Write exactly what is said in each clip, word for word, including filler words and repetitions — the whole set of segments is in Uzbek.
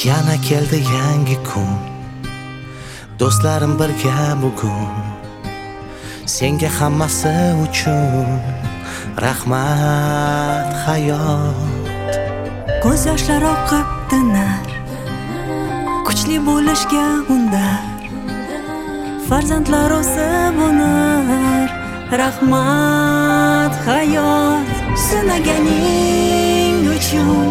Yana keldi yangi kun, do'stlarim birga bugun. Senga hammasi uchun rahmat hayot. Ko'z yoshlar oqib tinar, kuchli bo'lishga undar. Farzandlar o'sib unar, rahmat hayot. Sinaganing uchun,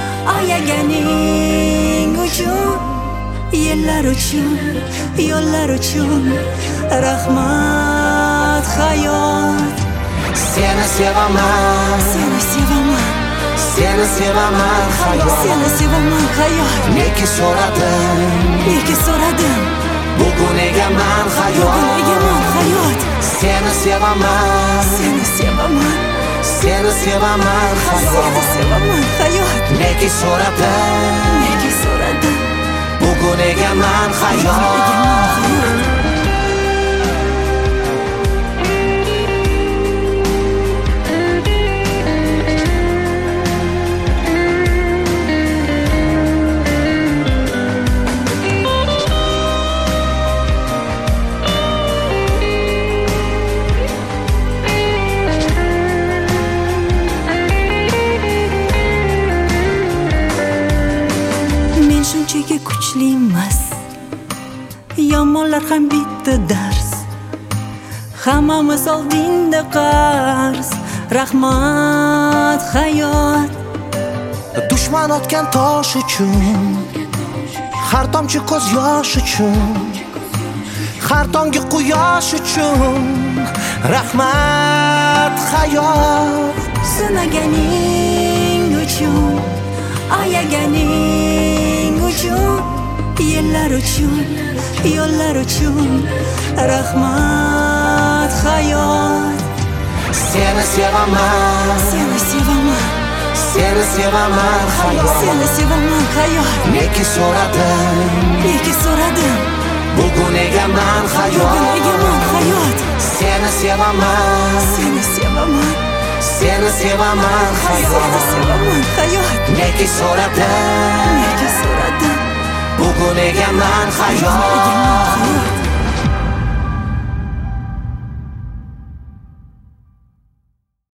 ayaganing uchun, yillar uchun, yo'llar uchun rahmat hayot. Seni sevaman, Seni sevaman, seni sevaman hayot. seni sevaman hayot. Neki so'radim, Nega so'radim, bugun egaman hayot. bugun egaman hayot. Seni sevaman, Seni sevaman, seni sevaman seni hayot. sevaman hayot. Neki so'radim, Nega so'radim, bugun egaman bugun hayot. egaman hayot. Men shunchaki kuchli emas, yomonlar ham bitta dars. Hammamiz oldinda qarz, rahmat hayot. Dushman otgan tosh uchun, har tomchi ko'z yosh uchun, har tongi quyosh uchun rahmat hayot. Sinaganing uchun, ayaganing uchun, yillar uchun, yo'llar uchun rahmat hayot. Seni sevaman, Seni sevaman, seni sevaman hayot. seni sevaman hayot. Neki so'radim, Nega so'radim, bugun egaman bugun hayot. egaman hayot. Seni sevaman, Seni sevaman, seni sevaman seni hayot. sevaman hayot. Neki so'radim, Nega so'radim, bugun egaman bugun egaman hayot. hayot.